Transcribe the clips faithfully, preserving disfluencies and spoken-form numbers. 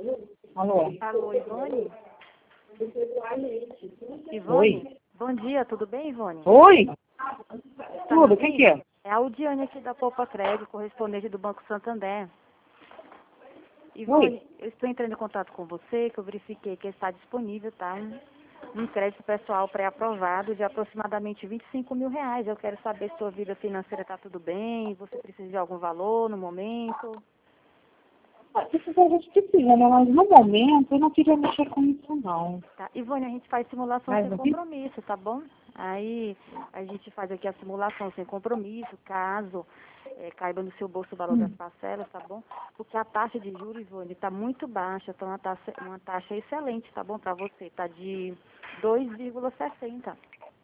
Alô? Alô, Ivone? Ivone? Oi? Bom dia, tudo bem, Ivone? Oi? Tá Tudo, me quem ouvindo? que é? É a Udiane aqui da Poupa Crédito, correspondente do Banco Santander. Oi? Ivone, eu estou entrando em contato com você, que eu verifiquei que está disponível, tá? Um, um crédito pessoal pré-aprovado de aproximadamente vinte e cinco mil reais. Eu quero saber se sua vida financeira está tudo bem, você precisa de algum valor no momento. Ah, isso a gente precisa, né? Mas no momento eu não queria mexer com isso, não. Tá. Ivone, a gente faz simulação Mas sem não tem... compromisso, tá bom? Aí a gente faz aqui a simulação sem compromisso, caso eh, caiba no seu bolso o valor das Hum. parcelas, tá bom? Porque a taxa de juros, Ivone, está muito baixa, tá uma taxa, uma taxa excelente, tá bom, para você, tá de dois vírgula sessenta.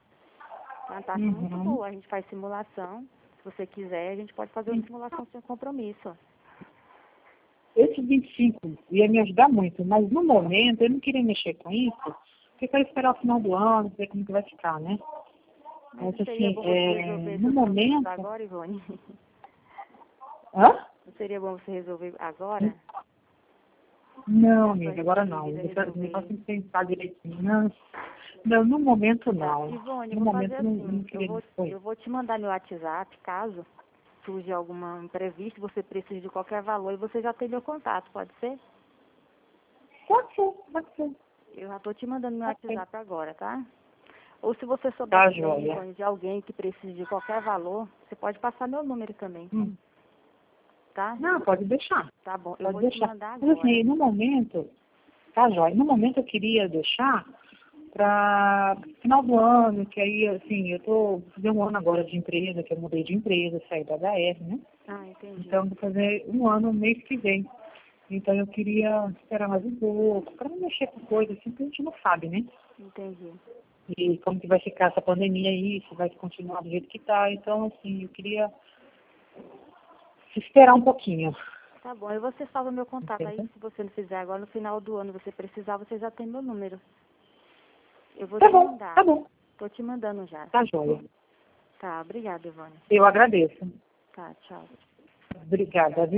É uma taxa muito Uhum. boa, a gente faz simulação, se você quiser, a gente pode fazer uma simulação sem compromisso. Esse vinte e cinco ia me ajudar muito, mas no momento eu não queria mexer com isso, porque eu quero esperar o final do ano, ver como que vai ficar, né? Mas Mas não seria assim, bom você resolver é... no seus problemas momento... agora, Ivone? Hã? Não seria bom você resolver agora? Não, A sua amiga, agora não. dívida, Deixa eu resolver. tem que pensar direitinho. Não, não, no momento Tá. não. Ivone, eu No vou fazer momento não, não assim, eu queria vou, disso. Oi. eu vou te mandar meu WhatsApp, caso surja algum imprevisto, você precise de qualquer valor e você já tem meu contato, pode ser? Pode ser, pode ser. Eu já estou te mandando meu Pode ser. WhatsApp agora, tá? Ou se você souber Tá, também, joia. Ivone, de alguém que precise de qualquer valor, você pode passar meu número também, Hum. tá? Não, pode deixar. Tá bom, eu Pode vou te deixar. mandar Mas agora. assim, no momento, tá, joia. No momento eu queria deixar para final do ano, que aí, assim, eu tô fazendo um ano agora de empresa, que eu mudei de empresa, saí da H R, né? Ah, entendi. Então, vou fazer um ano no mês que vem. Então, eu queria esperar mais um pouco, para não mexer com coisas assim que a gente não sabe, né? Entendi. E como que vai ficar essa pandemia aí, se vai continuar do jeito que tá. Então, assim, eu queria esperar um pouquinho. Tá bom, e você salva meu contato aí, Entendeu? se você não fizer agora, no final do ano você precisar, você já tem meu número. Eu vou Tá te bom, mandar. tá bom. Tô te mandando já. Tá joia. Tá, obrigada, Ivone. Eu agradeço. Tá, tchau. Obrigada.